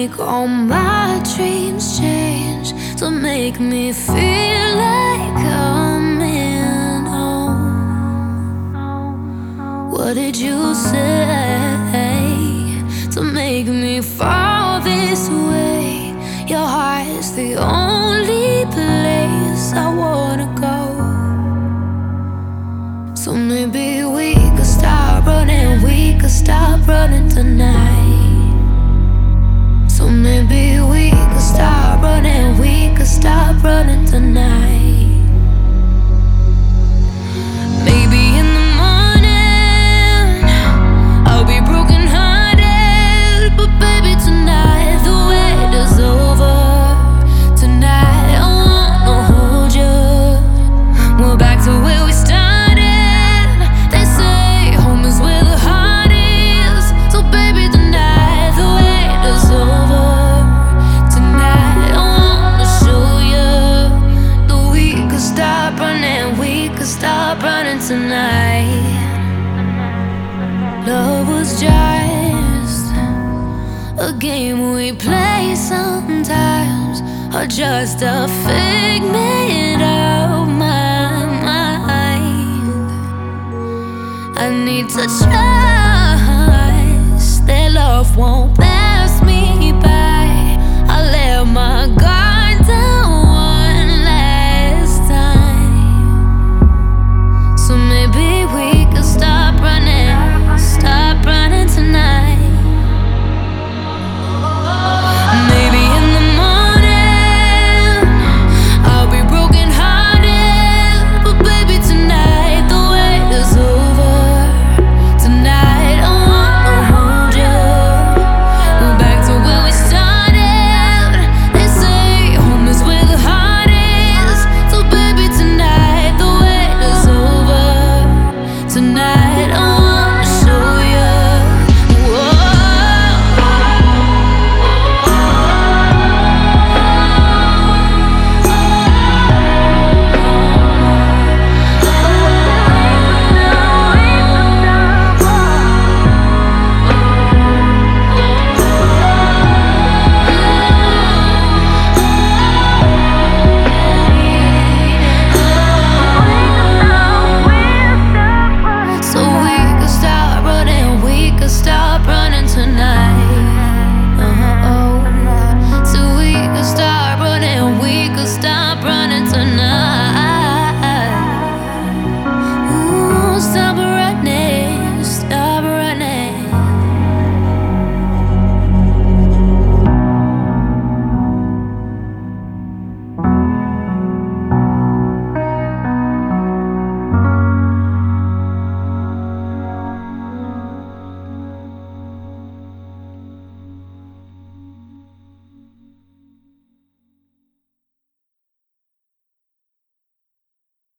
make all my dreams change to make me feel like coming home. What did you say to make me fall this way? Your heart is the only place I wanna go. So maybe we could stop running, we could stop running tonight. So maybe we could stop running, we could stop running tonight. Maybe in the morning I'll be broken hearted, but baby tonight the wait is over. Tonight I wanna hold you. We're back to where we started. They say home is where the heart is. So baby tonight the wait is over. Tonight I wanna show you that we could stop running, we could stop running tonight. Love was just a game we play sometimes, or just a figment of my mind. I need to trust that love won't